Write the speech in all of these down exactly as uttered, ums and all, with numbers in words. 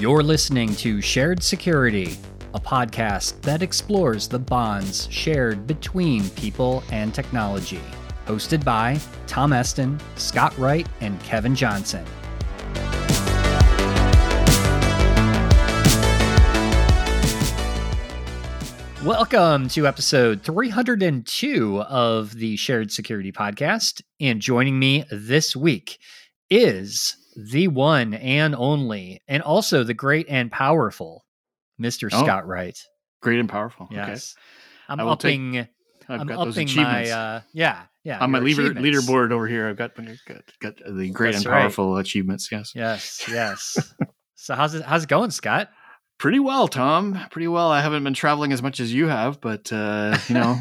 You're listening to Shared Security, a podcast that explores the bonds shared between people and technology. Hosted by Tom Eston, Scott Wright, and Kevin Johnson. Welcome to episode three hundred two of the Shared Security Podcast. And joining me this week is the one and only, and also the great and powerful, Mister Oh, Scott Wright. Great and powerful. Yes. Okay. I'm I will upping, take, I've I'm got those upping my, achievements. uh, yeah, yeah. On my your leader, achievements. leaderboard over here, I've got, got, got the great That's and right. powerful achievements. Yes. Yes, yes. So how's it, how's it going, Scott? Pretty well, Tom. Pretty well. I haven't been traveling as much as you have, but, uh, you know.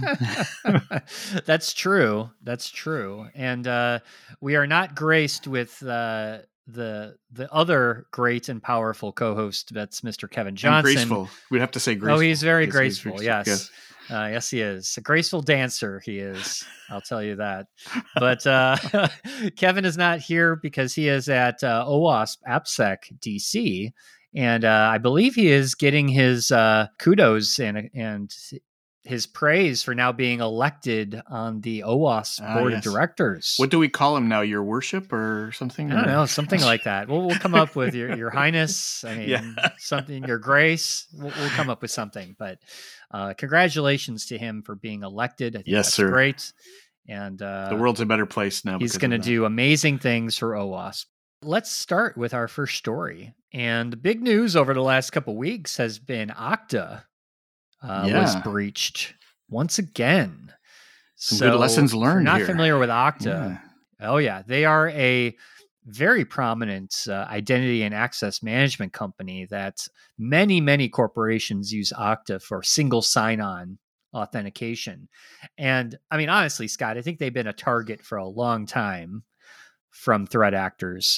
That's true. That's true. And uh, we are not graced with uh, the the other great and powerful co-host. That's Mister Kevin Johnson. And graceful. We'd have to say graceful. Oh, he's very Yes, graceful. he's Yes. yes. Uh, yes, he is. A graceful dancer, he is. I'll tell you that. But uh, Kevin is not here because he is at uh, OWASP AppSec D C. And uh, I believe he is getting his uh, kudos and and his praise for now being elected on the OWASP Ah, board yes. of directors. What do we call him now? Your worship or something? I don't Or- know, something like that. We'll we'll come up with your your highness. I mean, Yeah. something, your grace. We'll, we'll come up with something. But uh, congratulations to him for being elected. I think Yes, that's sir. great. And uh, The world's a better place now. he's because going to of that. do amazing things for OWASP. Let's start with our first story. And the big news over the last couple weeks has been Okta uh, was Yeah. breached once again. Some good lessons if you're learned not here. familiar with Okta. Yeah. Oh, yeah. They are a very prominent uh, identity and access management company that many, many corporations use Okta for single sign-on authentication. And I mean, honestly, Scott, I think they've been a target for a long time from threat actors.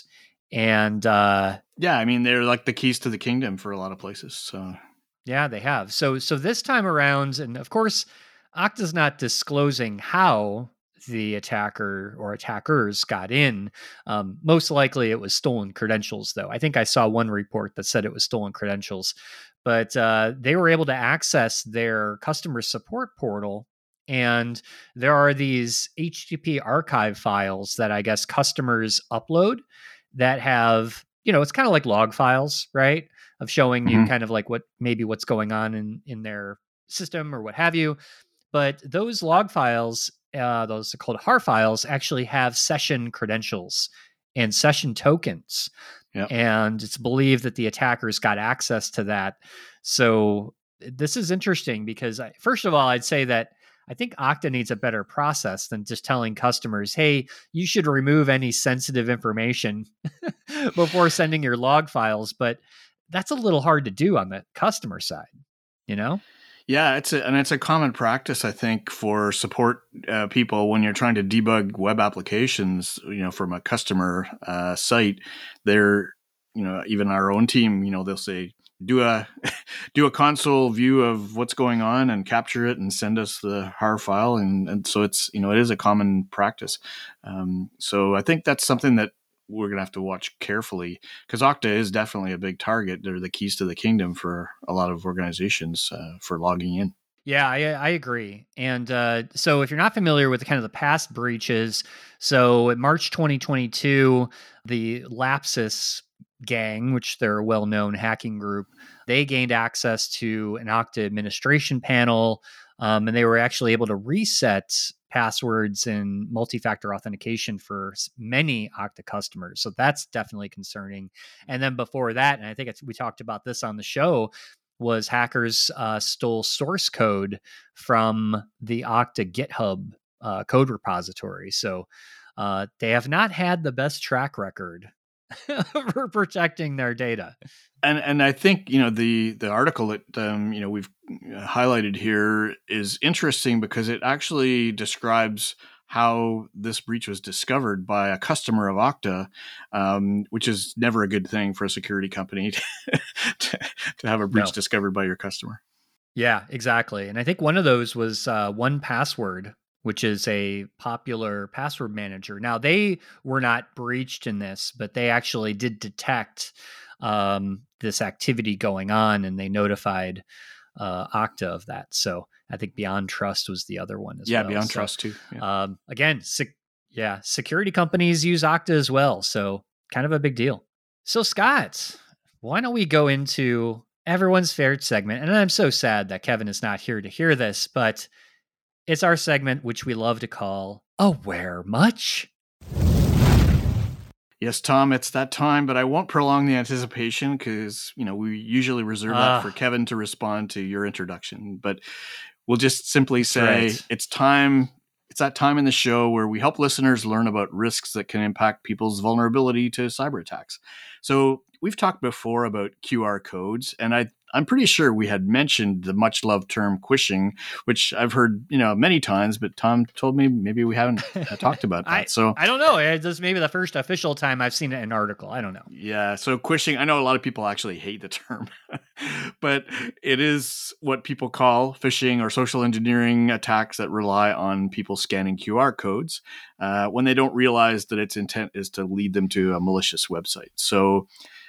And uh, Yeah, I mean, they're like the keys to the kingdom for a lot of places. So yeah, they have. So so this time around, and of course, Okta's not disclosing how the attacker or attackers got in. Um, most likely it was stolen credentials, though. I think I saw one report that said it was stolen credentials. But uh, they were able to access their customer support portal. And there are these H T T P archive files that I guess customers upload that have, you know, it's kind of like log files, right? Of showing you Mhm. kind of like what maybe what's going on in, in their system or what have you. But those log files, uh, those are called H A R files, actually have session credentials and session tokens. Yep. And it's believed that the attackers got access to that. So this is interesting because, I, first of all, I'd say that I think Okta needs a better process than just telling customers, hey, you should remove any sensitive information before sending your log files. But that's a little hard to do on the customer side, you know? Yeah, it's a, and it's a common practice, I think, for support uh, people when you're trying to debug web applications. You know, from a customer uh, site, they're, you know, even our own team, you know, they'll say, do a do a console view of what's going on and capture it and send us the H A R file, and and so it's, you know, it is a common practice. Um, so I think that's something that we're going to have to watch carefully, because Okta is definitely a big target. They're the keys to the kingdom for a lot of organizations uh, for logging in. Yeah, I, I agree. And uh, so if you're not familiar with the kind of the past breaches, so in March twenty twenty-two, the Lapsus gang, which they're a well-known hacking group, they gained access to an Okta administration panel, um, and they were actually able to reset passwords and multi-factor authentication for many Okta customers. So that's definitely concerning. And then before that, and I think it's, we talked about this on the show, was hackers uh, stole source code from the Okta GitHub uh, code repository. So uh, they have not had the best track record for protecting their data. And and I think, you know, the the article that um, you know, we've highlighted here is interesting because it actually describes how this breach was discovered by a customer of Okta, um, which is never a good thing for a security company to, to have a breach No. discovered by your customer. Yeah, exactly. And I think one of those was uh, one Password, which is a popular password manager. Now, they were not breached in this, but they actually did detect um, this activity going on, and they notified uh, Okta of that. So I think Beyond Trust was the other one as yeah, well. Beyond so, Trust too. Yeah. Um, again, sec- yeah, security companies use Okta as well. So kind of a big deal. So Scott, why don't we go into everyone's favorite segment? And I'm so sad that Kevin is not here to hear this, but it's our segment, which we love to call Aware Much? Yes, Tom, it's that time, but I won't prolong the anticipation because, you know, we usually reserve that uh, for Kevin to respond to your introduction. But we'll just simply say right. it's time. It's that time in the show where we help listeners learn about risks that can impact people's vulnerability to cyber attacks. So we've talked before about Q R codes, and I, I'm pretty sure we had mentioned the much loved term quishing, which I've heard, you know, many times, but Tom told me maybe we haven't uh, talked about that. I, so I don't know. This is maybe the first official time I've seen it in an article. I don't know. Yeah. So quishing, I know a lot of people actually hate the term, but it is what people call phishing or social engineering attacks that rely on people scanning Q R codes uh, when they don't realize that its intent is to lead them to a malicious website. So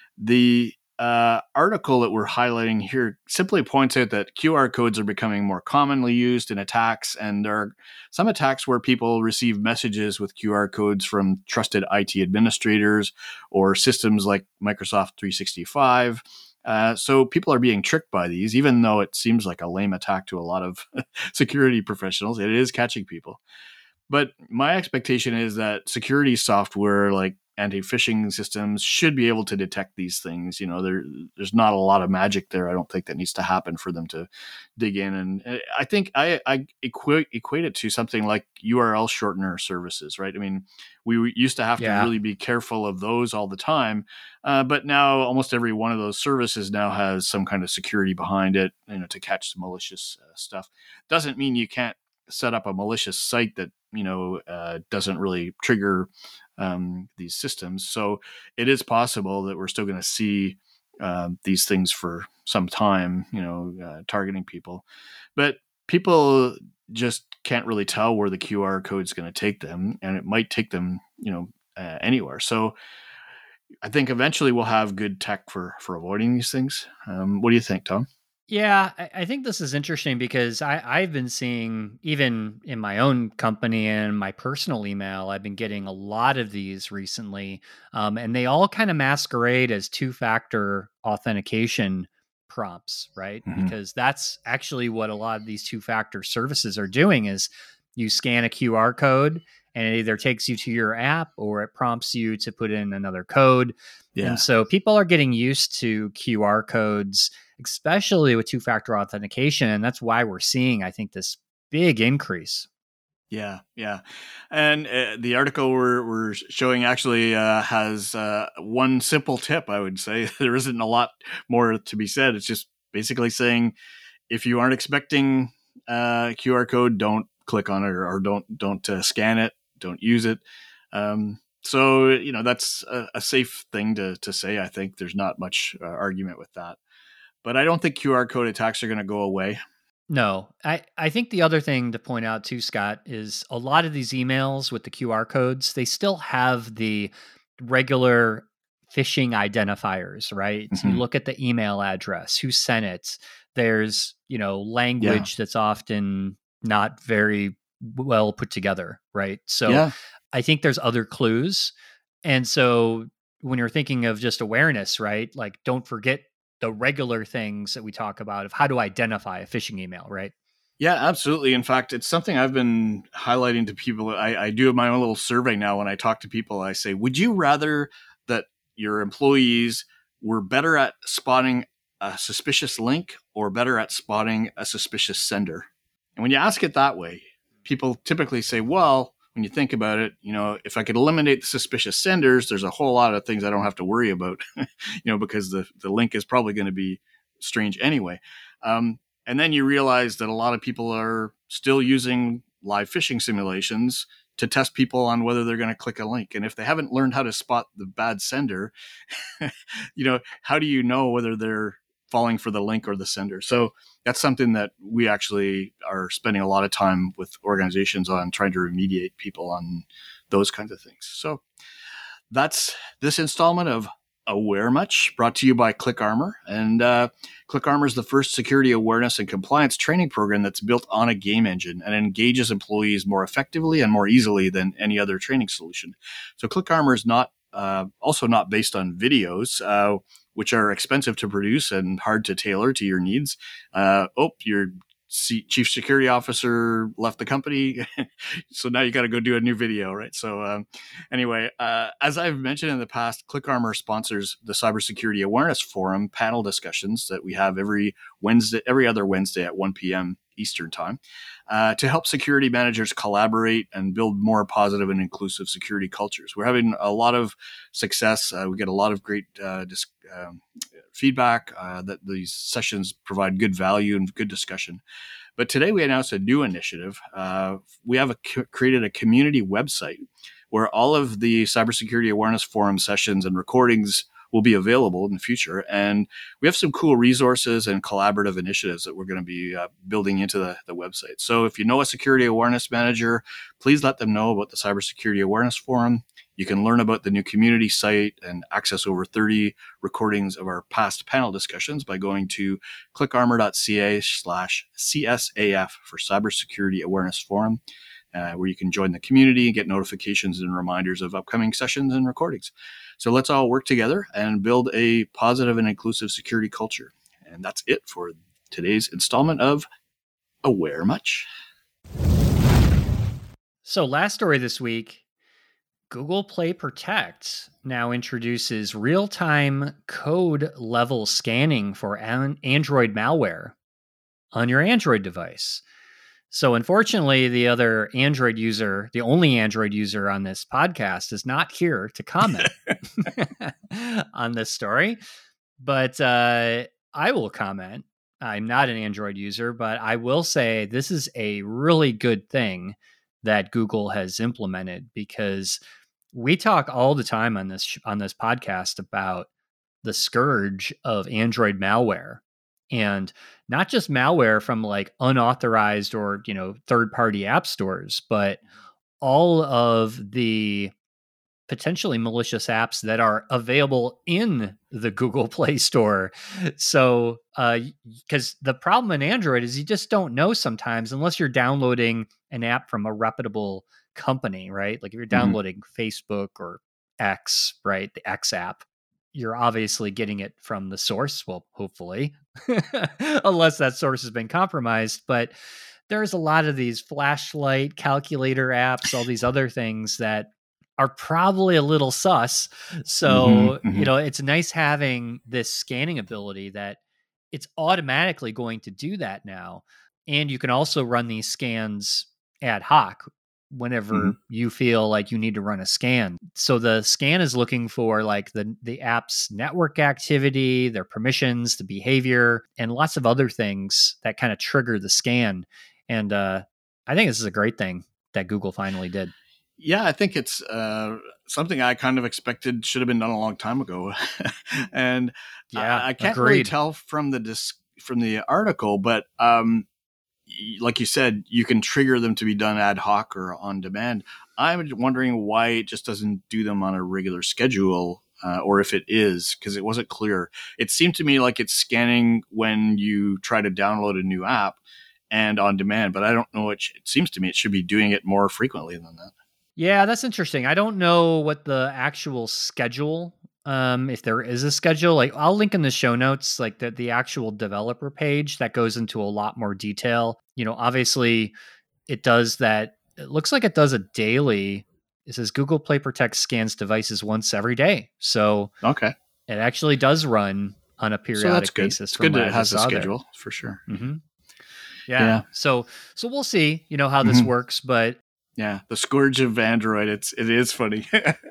the uh, article that we're highlighting here simply points out that Q R codes are becoming more commonly used in attacks, and there are some attacks where people receive messages with Q R codes from trusted I T administrators or systems like Microsoft three sixty-five. Uh, so people are being tricked by these, even though it seems like a lame attack to a lot of security professionals. It is catching people. But my expectation is that security software like anti-phishing systems should be able to detect these things. You know, there there's not a lot of magic there, I don't think, that needs to happen for them to dig in. And I think I, I equate, equate it to something like U R L shortener services, right? I mean, we used to have Yeah. to really be careful of those all the time. Uh, but now almost every one of those services now has some kind of security behind it, you know, to catch some malicious uh, stuff. Doesn't mean you can't set up a malicious site that, you know, uh, doesn't really trigger um, these systems. So it is possible that we're still going to see um, these things for some time, you know, uh, targeting people. But people just can't really tell where the Q R code is going to take them, and it might take them, you know, uh, anywhere. So I think eventually we'll have good tech for for avoiding these things. Um, what do you think, Tom? Yeah, I, I think this is interesting because I, I've been seeing, even in my own company and my personal email, I've been getting a lot of these recently. Um, and they all kind of masquerade as two factor authentication prompts, right? Mm-hmm. Because that's actually what a lot of these two factor services are doing is you scan a Q R code and it either takes you to your app or it prompts you to put in another code. Yeah. And so people are getting used to Q R codes, especially with two-factor authentication. And that's why we're seeing, I think, this big increase. Yeah, yeah. And uh, the article we're, we're showing actually uh, has uh, one simple tip, I would say. There isn't a lot more to be said. It's just basically saying, if you aren't expecting a Q R code, don't click on it or, or don't don't uh, scan it, don't use it. Um, so, you know, that's a, a safe thing to, to say. I think there's not much uh, argument with that. But I don't think Q R code attacks are going to go away. No, I, I think the other thing to point out too, Scott, is a lot of these emails with the Q R codes, they still have the regular phishing identifiers, right? Mm-hmm. You look at the email address, who sent it. There's, you know, language yeah. that's often not very well put together, right? So yeah. I think there's other clues. And so when you're thinking of just awareness, right? Like, don't forget the regular things that we talk about of how to identify a phishing email, right? Yeah, absolutely. In fact, it's something I've been highlighting to people. I, I do my own little survey now. When I talk to people, I say, would you rather that your employees were better at spotting a suspicious link or better at spotting a suspicious sender? And when you ask it that way, people typically say, well, when you think about it, you know, if I could eliminate the suspicious senders, there's a whole lot of things I don't have to worry about, you know, because the, the link is probably going to be strange anyway. Um, and then you realize that a lot of people are still using live phishing simulations to test people on whether they're going to click a link. And if they haven't learned how to spot the bad sender, you know, how do you know whether they're falling for the link or the sender? So that's something that we actually are spending a lot of time with organizations on, trying to remediate people on those kinds of things. So that's this installment of Aware Much, brought to you by ClickArmor. And uh, ClickArmor is the first security awareness and compliance training program that's built on a game engine and engages employees more effectively and more easily than any other training solution. So ClickArmor is not uh, also not based on videos, uh, which are expensive to produce and hard to tailor to your needs. Uh, oh, your C- chief security officer left the company, so now you got to go do a new video, right? So um, anyway, uh, as I've mentioned in the past, ClickArmor sponsors the Cybersecurity Awareness Forum panel discussions that we have every Wednesday, every other Wednesday at one p.m. Eastern time, uh, to help security managers collaborate and build more positive and inclusive security cultures. We're having a lot of success. Uh, we get a lot of great uh, dis- um, feedback uh, that these sessions provide good value and good discussion. But today we announced a new initiative. Uh, we have a, created a community website where all of the Cybersecurity Awareness Forum sessions and recordings will be available in the future. And we have some cool resources and collaborative initiatives that we're going to be uh, building into the, the website. So if you know a security awareness manager, please let them know about the Cybersecurity Awareness Forum. You can learn about the new community site and access over thirty recordings of our past panel discussions by going to clickarmor.ca slash CSAF for Cybersecurity Awareness Forum, uh, where you can join the community and get notifications and reminders of upcoming sessions and recordings. So let's all work together and build a positive and inclusive security culture. And that's it for today's installment of Aware Much. So last story this week, Google Play Protect now introduces real-time code level scanning for an Android malware on your Android device. So unfortunately, the other Android user, the only Android user on this podcast, is not here to comment on this story. But uh, I will comment. I'm not an Android user, but I will say this is a really good thing that Google has implemented, because we talk all the time on this on this podcast about the scourge of Android malware, and not just malware from like unauthorized or, you know, third-party app stores, but all of the potentially malicious apps that are available in the Google Play Store. So, uh, because the problem in Android is you just don't know sometimes, unless you're downloading an app from a reputable company, right? Like if you're downloading mm-hmm. Facebook or X, right? The X app, you're obviously getting it from the source. Well, hopefully, unless that source has been compromised. But there's a lot of these flashlight calculator apps, all these other things that are probably a little sus. So, mm-hmm, mm-hmm. you know, it's nice having this scanning ability that it's automatically going to do that now. And you can also run these scans ad hoc whenever mm-hmm. you feel like you need to run a scan. So the scan is looking for like the, the app's network activity, their permissions, the behavior, and lots of other things that kind of trigger the scan. And uh, I think this is a great thing that Google finally did. Yeah, I think it's uh, something I kind of expected should have been done a long time ago. And yeah, I, I can't agreed. really tell from the disc, from the article, but um, like you said, you can trigger them to be done ad hoc or on demand. I'm wondering why it just doesn't do them on a regular schedule, uh, or if it is, because it wasn't clear. It seemed to me like it's scanning when you try to download a new app and on demand, but I don't know. It, it seems to me it should be doing it more frequently than that. Yeah, that's interesting. I don't know what the actual schedule, um, if there is a schedule. Like, I'll link in the show notes, like the, the actual developer page that goes into a lot more detail. You know, obviously it does that. It looks like it does a daily. It says Google Play Protect scans devices once every day. So okay, it actually does run on a periodic so that's good. basis. It's good that it has a schedule there. For sure. Mm-hmm. Yeah. yeah. So, so we'll see, you know, how this mm-hmm. works, but yeah, the scourge of Android. It's it is funny.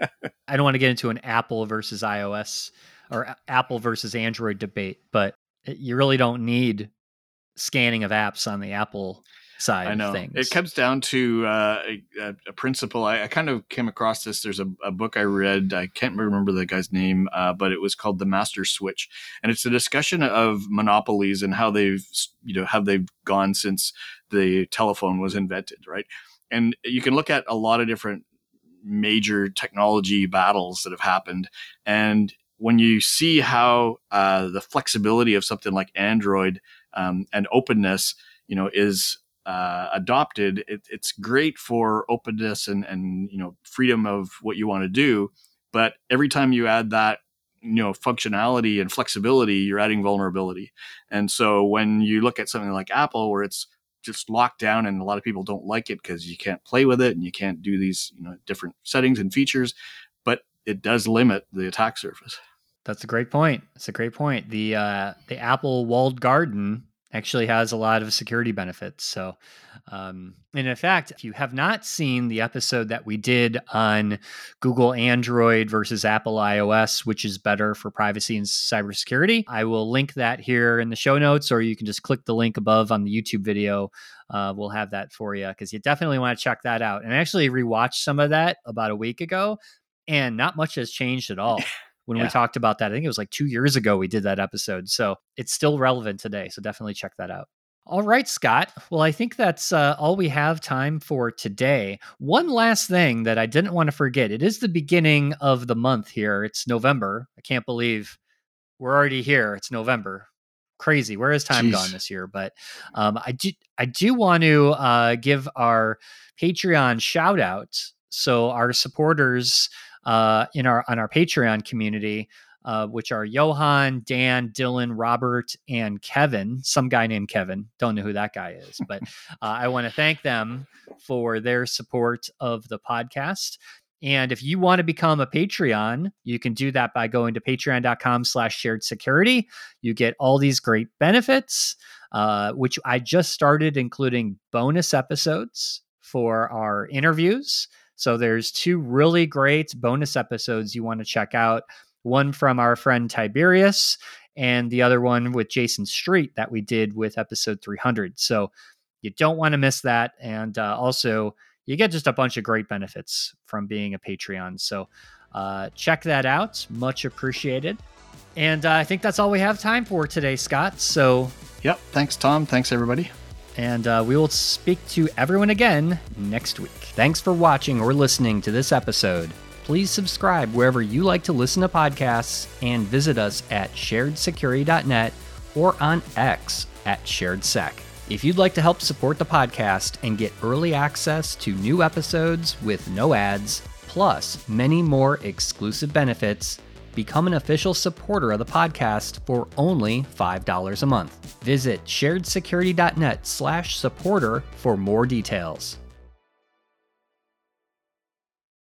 I don't want to get into an Apple versus iOS or a- Apple versus Android debate, but you really don't need scanning of apps on the Apple side I know. of things. It comes down to uh, a, a principle. I, I kind of came across this. There's a, a book I read. I can't remember the guy's name, uh, but it was called The Master Switch, and it's a discussion of monopolies and how they've you know how they've gone since the telephone was invented, right? And you can look at a lot of different major technology battles that have happened. And when you see how uh, the flexibility of something like Android um, and openness, you know, is uh, adopted, it, it's great for openness and, and, you know, freedom of what you want to do. But every time you add that, you know, functionality and flexibility, you're adding vulnerability. And so when you look at something like Apple, where it's just locked down and a lot of people don't like it because you can't play with it and you can't do these, you know, different settings and features, but it does limit the attack surface. That's a great point. It's a great point. The uh, the Apple walled garden actually has a lot of security benefits. So, um, and in fact, if you have not seen the episode that we did on Google Android versus Apple iOS, which is better for privacy and cybersecurity, I will link that here in the show notes, or you can just click the link above on the YouTube video. Uh, we'll have that for you because you definitely want to check that out. And I actually rewatched some of that about a week ago, and not much has changed at all. When yeah. we talked about that, I think it was like two years ago we did that episode. So it's still relevant today. So definitely check that out. All right, Scott. Well, I think that's uh, all we have time for today. One last thing that I didn't want to forget. It is the beginning of the month here. It's November. I can't believe we're already here. It's November. Crazy. Where has time Jeez. gone this year? But um, I do, I do want to uh, give our Patreon shout out. So our supporters Uh, in our on our Patreon community, uh, which are Johan, Dan, Dylan, Robert, and Kevin. Some guy named Kevin. Don't know who that guy is, but uh, I want to thank them for their support of the podcast. And if you want to become a Patreon, you can do that by going to patreon.com slash shared security. You get all these great benefits, uh, which I just started, including bonus episodes for our interviews. So there's two really great bonus episodes you want to check out. One from our friend Tiberius and the other one with Jason Street that we did with episode three hundred. So you don't want to miss that. And uh, also you get just a bunch of great benefits from being a Patreon. So uh, check that out. Much appreciated. And uh, I think that's all we have time for today, Scott. So yep. Thanks, Tom. Thanks, everybody. And uh, we will speak to everyone again next week. Thanks for watching or listening to this episode. Please subscribe wherever you like to listen to podcasts and visit us at shared security dot net or on X at sharedsec. If you'd like to help support the podcast and get early access to new episodes with no ads, plus many more exclusive benefits, become an official supporter of the podcast for only five dollars a month. Visit shared security dot net slash supporter for more details.